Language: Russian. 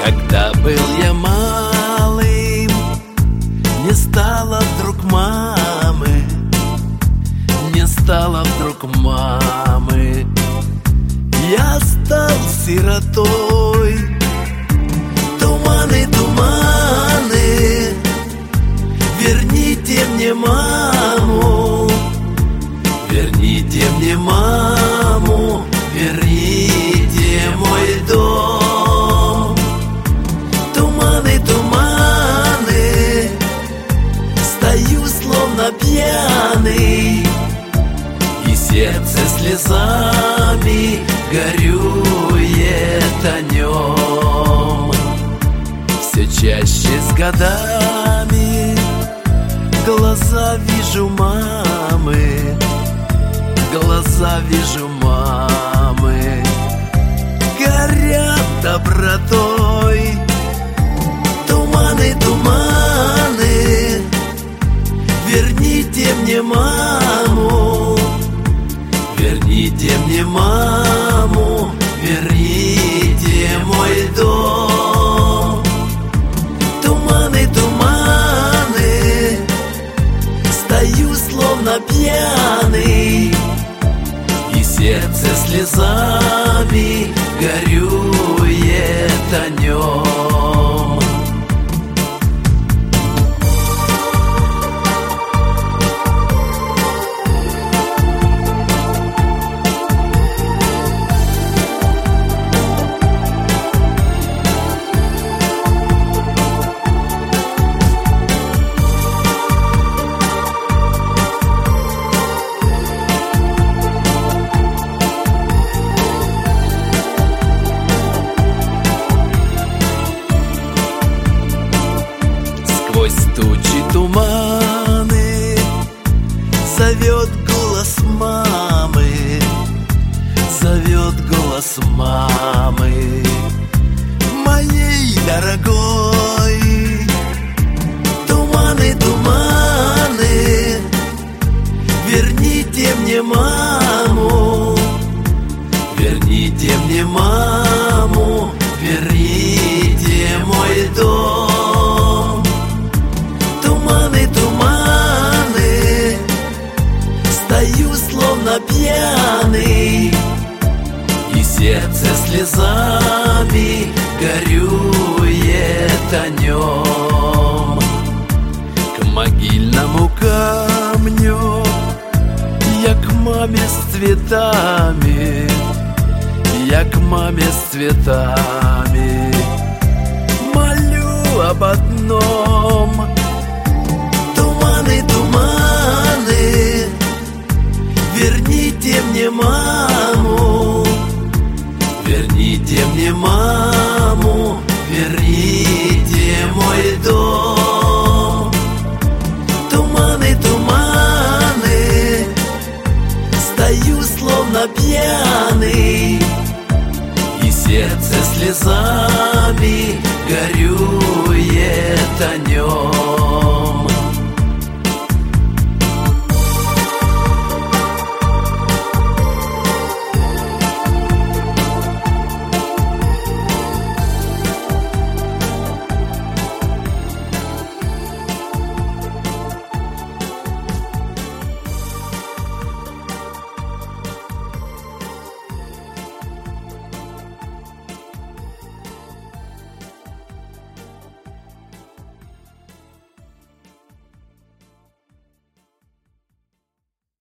Когда был я малым, не стало вдруг мамы, не стало вдруг мамы. Я стал сиротой. Туманы, туманы, верните мне маму, верните мне маму, верните мой дом. Туманы, туманы, стою словно пьяный, и сердце слезами горюет о нем. Все чаще с годами глаза вижу мамы, глаза вижу мамы, горят добротой. Туманы, туманы, верните мне маму, верните мне маму, верните мой дом. Туманы, туманы, стою словно пьяный, и сердце слезами горюет о нем. Сквозь тучи туманы зовет голос мамы, зовет голос мамы, моей дорогой. Туманы, туманы, верните мне маму, верните мне маму, верните мой дом. Туманы, туманы, стою словно пьяный, и сердце слезами горюет о нем. К могильному камню я к маме с цветами, я к маме с цветами молю об одном. Туманы, туманы, верните мне маму, верните мне маму, верните